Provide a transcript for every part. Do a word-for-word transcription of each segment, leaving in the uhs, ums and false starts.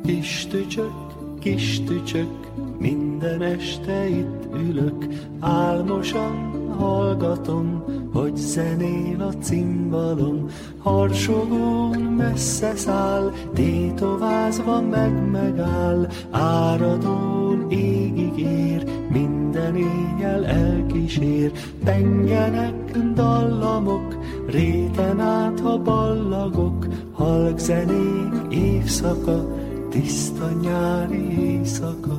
Kis tücsök, kis tücsök, minden este itt ülök, álmosan hallgatom, hogy zenél a cimbalom. Harsogón messze száll, tétovázva meg megáll, áradón égig ér, minden éjjel elkísér. Pengenek dallamok, réten át, ha ballagok, halk zenék évszaka, tiszta nyári éjszaka.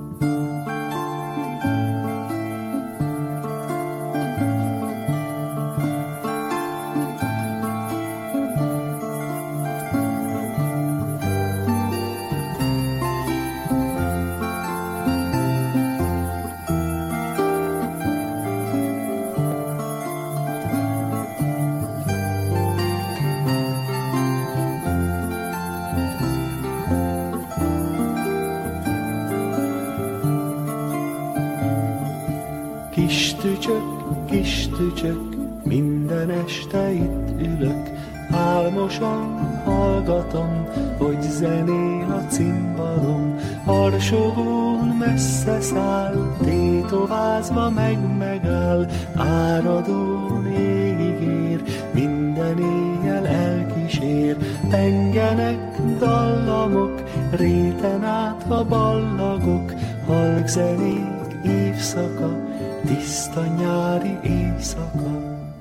Kis tücsök, kis tücsök, minden este itt ülök, álmosan hallgatom, hogy zenél a cimbalom. Harsogón messze száll, tétovázva meg megáll, áradón égig ér, minden éjjel elkísér. Pengenek dallamok, réten át, ha ballagok, halk zenék évszaka, tiszta nyári éjszaka.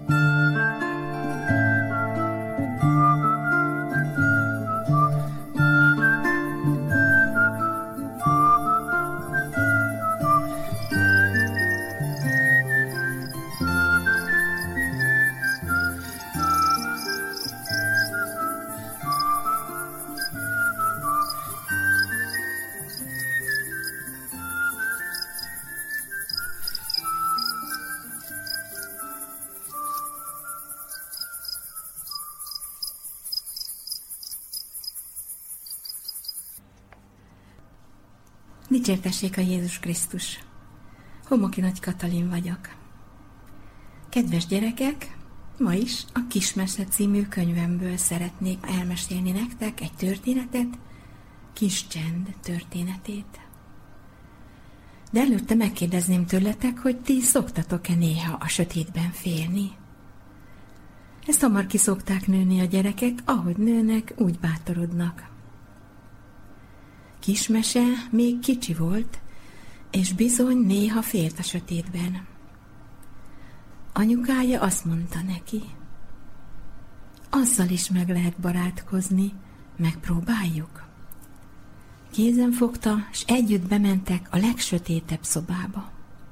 Dicsértessék a Jézus Krisztus! Homoki Nagy Katalin vagyok. Kedves gyerekek, ma is a Kismese című könyvemből szeretnék elmesélni nektek egy történetet, Kis Csend történetét. De előtte megkérdezném tőletek, hogy ti szoktatok-e néha a sötétben félni? Ezt hamar ki szokták nőni a gyerekek, ahogy nőnek, úgy bátorodnak. Kismese még kicsi volt, és bizony néha félt a sötétben. Anyukája azt mondta neki, azzal is meg lehet barátkozni, megpróbáljuk. Kézen fogta, és együtt bementek a legsötétebb szobába.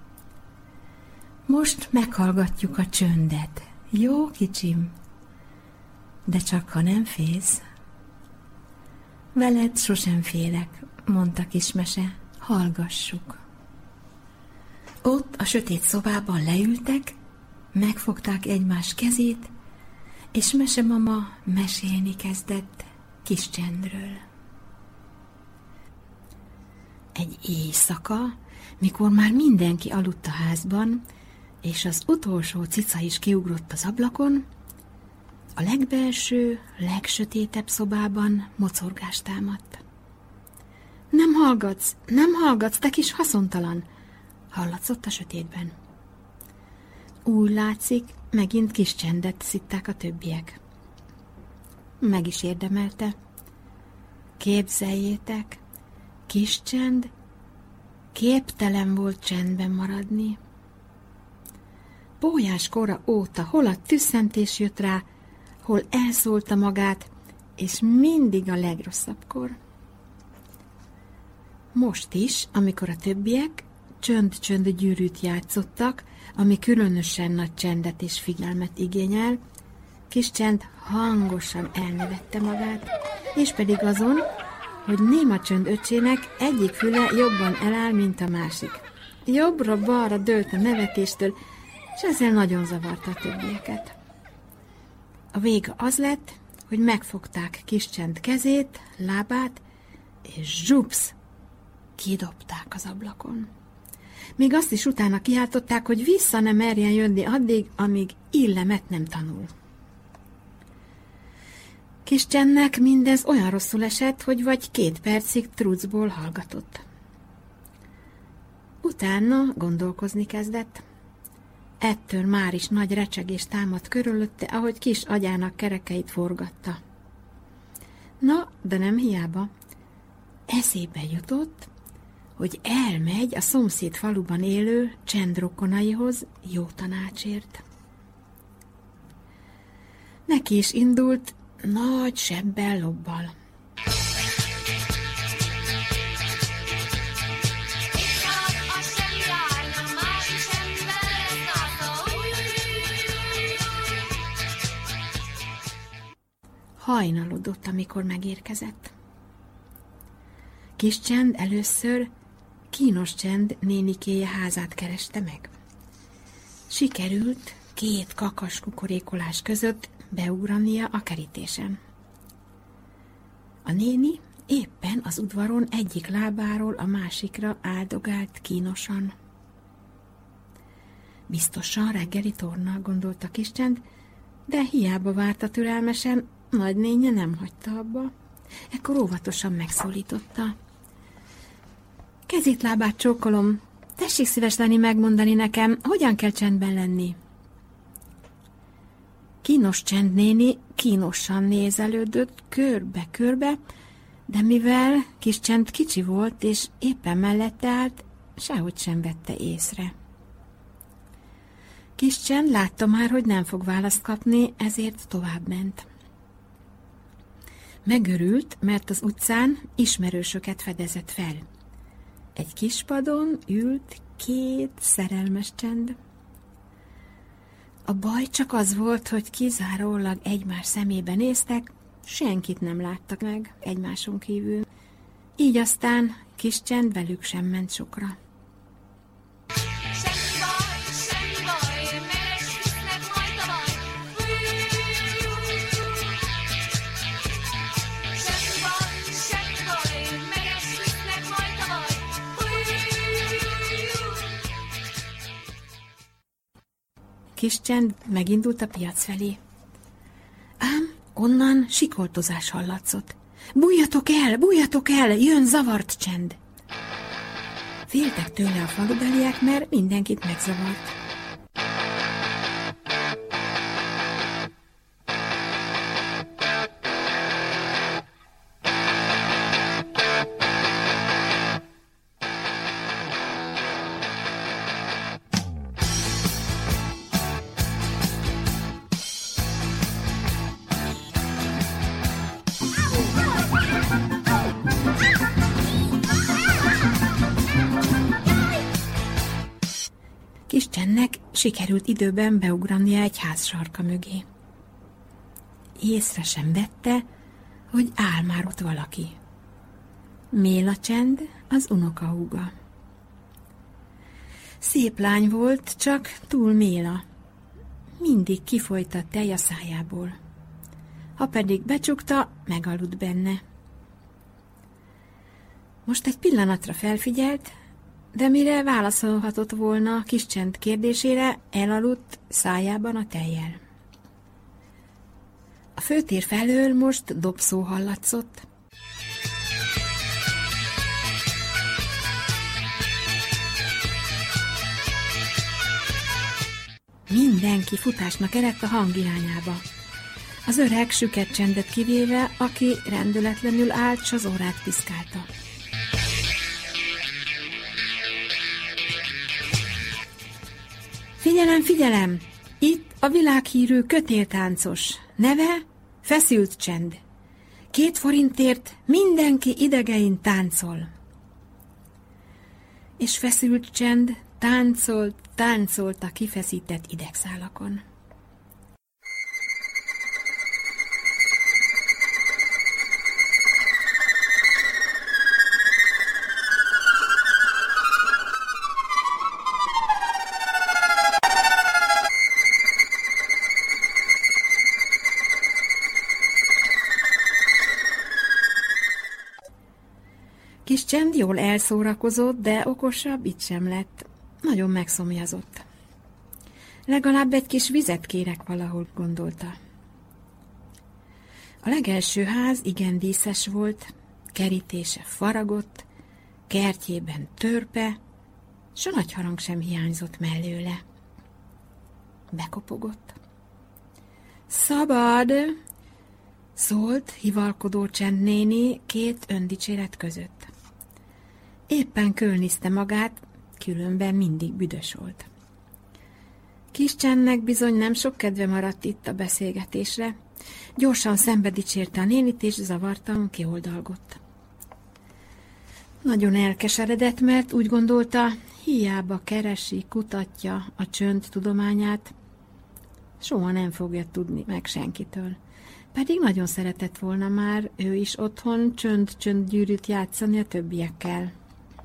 Most meghallgatjuk a csöndet, jó kicsim? De csak ha nem félsz. Veled sosem félek, mondta Kismese, hallgassuk. Ott a sötét szobában leültek, megfogták egymás kezét, és mesemama mesélni kezdett Kis Csendről. Egy éjszaka, mikor már mindenki aludt a házban, és az utolsó cica is kiugrott az ablakon, a legbelső, legsötétebb szobában mocorgást támadt. Nem hallgatsz, nem hallgatsz, te kis haszontalan, hallatszott a sötétben. Úgy látszik, megint Kis Csendet szitták a többiek. Meg is érdemelte. Képzeljétek, Kis Csend képtelen volt csendben maradni. Bójás kora óta hol a tüsszentés jött rá, hol elszólta magát, és mindig a legrosszabbkor. Most is, amikor a többiek csönd-csönd gyűrűt játszottak, ami különösen nagy csendet és figyelmet igényel, Kis Csend hangosan elnevette magát, és pedig azon, hogy néma csönd öccsének egyik füle jobban eláll, mint a másik. Jobbra-balra dőlt a nevetéstől, és ezzel nagyon zavarta a többieket. A vége az lett, hogy megfogták Kis Csend kezét, lábát, és zsupsz, kidobták az ablakon. Még azt is utána kiáltották, hogy vissza nem merjen jönni addig, amíg illemet nem tanul. Kis csendnek mindez olyan rosszul esett, hogy vagy két percig trucból hallgatott. Utána gondolkozni kezdett. Ettől már is nagy recsegés támadt körülötte, ahogy kis agyának kerekeit forgatta. Na, de nem hiába. Eszébe jutott, hogy elmegy a szomszéd faluban élő csendrokonaihoz jó tanácsért. Neki is indult nagy sebbel lobbal. Hajnalodott, amikor megérkezett. Kis csend először Kínos Csend nénikéje házát kereste meg. Sikerült két kakas kukorékolás között beugrania a kerítésen. A néni éppen az udvaron egyik lábáról a másikra áldogált kínosan. Biztosan reggeli torna, gondolta Kis Csend, de hiába várta türelmesen, nagynénye nem hagyta abba. Ekkor óvatosan megszólította. Kezét, lábát csókolom, tessék szíves lenni megmondani nekem, hogyan kell csendben lenni. Kínos Csend néni kínosan nézelődött körbe-körbe, de mivel Kis Csend kicsi volt, és éppen mellette állt, sehogy sem vette észre. Kis Csend látta már, hogy nem fog választ kapni, ezért tovább ment. Megörült, mert az utcán ismerősöket fedezett fel. Egy kis padon ült két szerelmes csend. A baj csak az volt, hogy kizárólag egymás szemébe néztek, senkit nem láttak meg egymáson kívül. Így aztán Kis Csend velük sem ment sokra. Kis Csend megindult a piac felé. Ám onnan sikoltozás hallatszott. Bújjatok el, bújjatok el, jön zavart csend! Féltek tőle a falubeliek, mert mindenkit megzavart. Kis Csendnek sikerült időben beugrania egy ház sarka mögé. Észre sem vette, hogy áll már ott valaki. Méla Csend, az unokahúga. Szép lány volt, csak túl méla. Mindig kifolyt a tej a szájából. Ha pedig becsukta, megaludt benne. Most egy pillanatra felfigyelt, de mire válaszolhatott volna Kis Csend kérdésére, elaludt szájában a tejjel. A főtér felől most dobszó hallatszott. Mindenki futásnak eredt a hang irányába. Az öreg süket Csendet kivéve, aki rendületlenül állt, s az órát piszkálta. Figyelem, figyelem! Itt a világhírű kötéltáncos. Neve Feszült Csend. Két forintért mindenki idegein táncol. És Feszült Csend táncolt, táncolt a kifeszített idegszálakon. Kis Csend jól elszórakozott, de okosabb itt sem lett. Nagyon megszomjazott. Legalább egy kis vizet kérek valahol, gondolta. A legelső ház igen díszes volt, kerítése faragott, kertjében törpe, s a nagy harang sem hiányzott mellőle. Bekopogott. Szabad! Szólt hivalkodó csendnéni két öndicséret között. Éppen kölniszte magát, különben mindig büdös volt. Kis Csendnek bizony nem sok kedve maradt itt a beszélgetésre. Gyorsan szembe dicsérte a nénit, és zavartan kioldalgott. Nagyon elkeseredett, mert úgy gondolta, hiába keresi, kutatja a csönd tudományát, soha nem fogja tudni meg senkitől. Pedig nagyon szeretett volna már ő is otthon csönd-csönd gyűrűt játszani a többiekkel.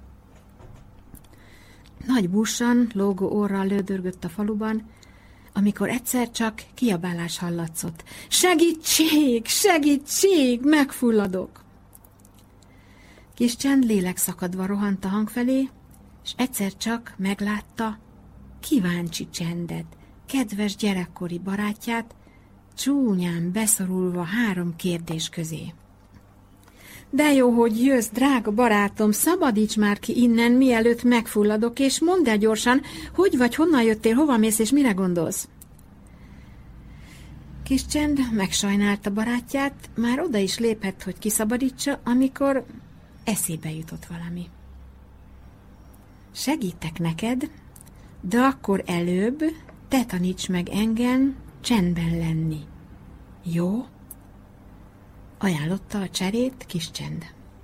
Nagy bussan, lógó orral lődörgött a faluban, amikor egyszer csak kiabálás hallatszott. Segítség! Segítség! Megfulladok! Kis Csend lélekszakadva rohant a hang felé, és egyszer csak meglátta Kíváncsi Csendet, kedves gyerekkori barátját, csúnyán beszorulva három kérdés közé. De jó, hogy jössz, drága barátom, szabadíts már ki innen, mielőtt megfulladok, és mondd el gyorsan, hogy vagy honnan jöttél, hova mész, és mire gondolsz? Kis Csend megsajnálta barátját, már oda is lépett, hogy kiszabadítsa, amikor eszébe jutott valami. Segítek neked, de akkor előbb te taníts meg engem csendben lenni. Jó? Ajánlotta a cserét Kis Csend.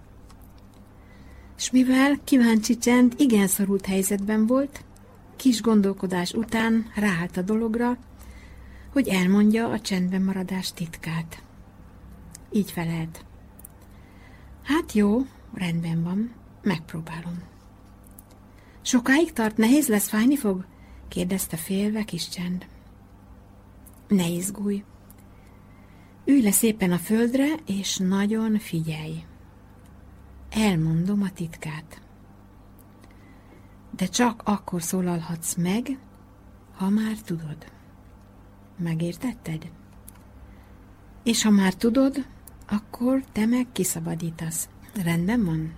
S mivel Kíváncsi Csend igen szorult helyzetben volt, kis gondolkodás után ráállt a dologra, hogy elmondja a csendben maradás titkát. Így felelt. Hát jó, rendben van, megpróbálom. Sokáig tart, nehéz lesz, fájni fog? Kérdezte félve Kis Csend. Ne izgulj. Ülj le szépen a földre, és nagyon figyelj. Elmondom a titkát. De csak akkor szólalhatsz meg, ha már tudod. Megértetted? És ha már tudod, akkor te meg kiszabadítasz. Rendben van?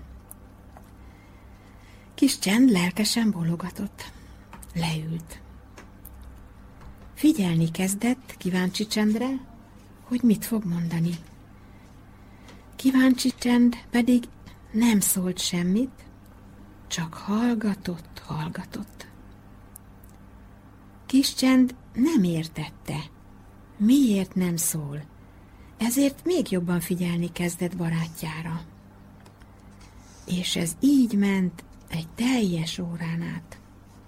Kis Csend lelkesen bólogatott. Leült. Figyelni kezdett Kíváncsi Csendre, hogy mit fog mondani. Kíváncsi Csend pedig nem szólt semmit, csak hallgatott, hallgatott. Kis Csend nem értette, miért nem szól, ezért még jobban figyelni kezdett barátjára. És ez így ment egy teljes órán át.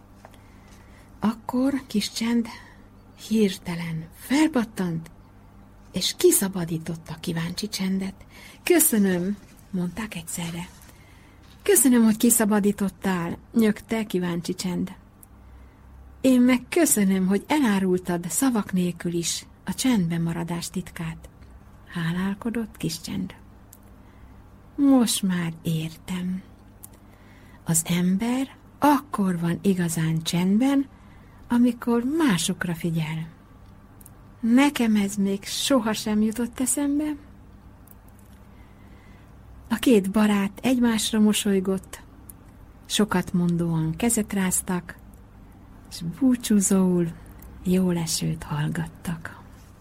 Akkor Kis Csend hirtelen felpattant, és kiszabadította Kíváncsi Csendet. Köszönöm, mondták egyszerre. Köszönöm, hogy kiszabadítottál, nyögte Kíváncsi Csend. Én meg köszönöm, hogy elárultad szavak nélkül is a csendben maradás titkát. Hálálkodott Kis Csend. Most már értem. Az ember akkor van igazán csendben, amikor másokra figyel. Nekem ez még sohasem jutott eszembe. A két barát egymásra mosolygott, sokat mondóan kezet ráztak, és búcsúzóul jól esőt hallgattak.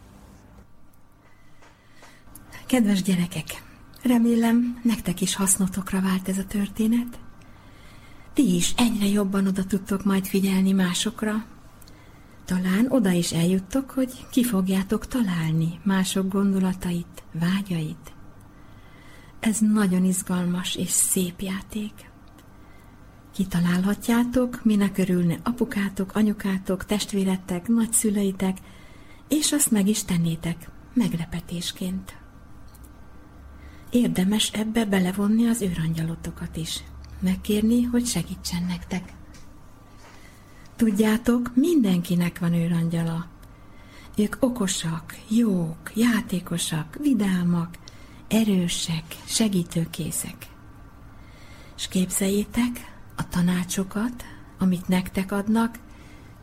Kedves gyerekek, remélem, nektek is hasznotokra vált ez a történet. Ti is egyre jobban oda tudtok majd figyelni másokra. Talán oda is eljuttok, hogy ki fogjátok találni mások gondolatait, vágyait. Ez nagyon izgalmas és szép játék. Kitalálhatjátok, minek örülne apukátok, anyukátok, testvéretek, nagyszüleitek, és azt meg is tennétek, meglepetésként. Érdemes ebbe belevonni az őrangyalotokat is, megkérni, hogy segítsen nektek. Tudjátok, mindenkinek van őrangyala. Ők okosak, jók, játékosak, vidámak, erősek, segítőkészek. És képzeljétek, a tanácsokat, amit nektek adnak,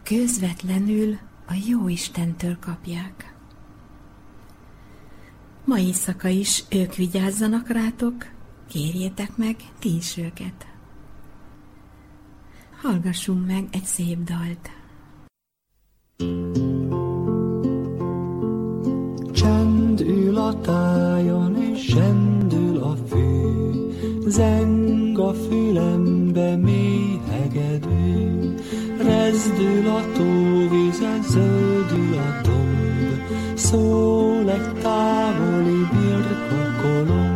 közvetlenül a Jóistentől kapják. Ma éjszaka is ők vigyázzanak rátok, kérjétek meg ti is őket. Hallgassunk meg egy szép dalt. Csend ül a tájon, és zsendül a fű, zeng a fülembe mély hegedű, rezdül a tóvize, zöldül a domb, szól egy távoli birka kolomb.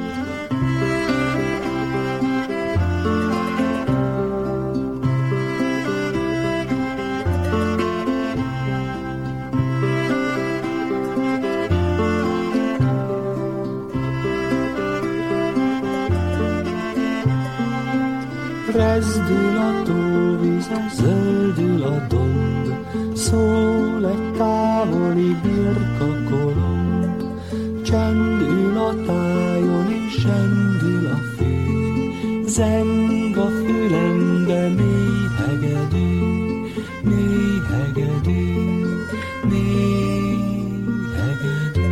Rezdül a tóvize, zöldül a domb, szól egy távoli birka kolomb. Csend ül a tájon, és zsendül a fű, zeng a fülembe mély hegedű, mély hegedű, mély hegedű.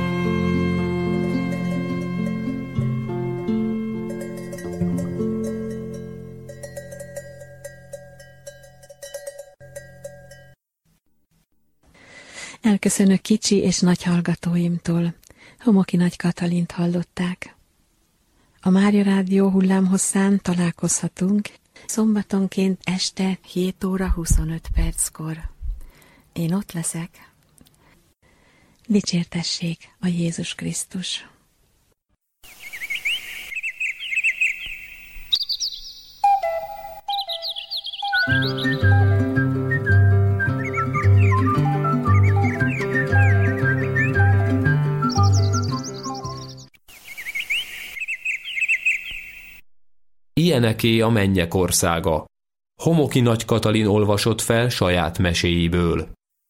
Elköszönök kicsi és nagy hallgatóimtól. Homoki Nagy Katalint hallották. A Mária Rádió hullámhosszán találkozhatunk szombatonként este hét óra huszonöt perckor. Én ott leszek. Dicsértessék a Jézus Krisztus! Ilyeneké a mennyek országa. Homoki Nagy Katalin olvasott fel saját meséiből.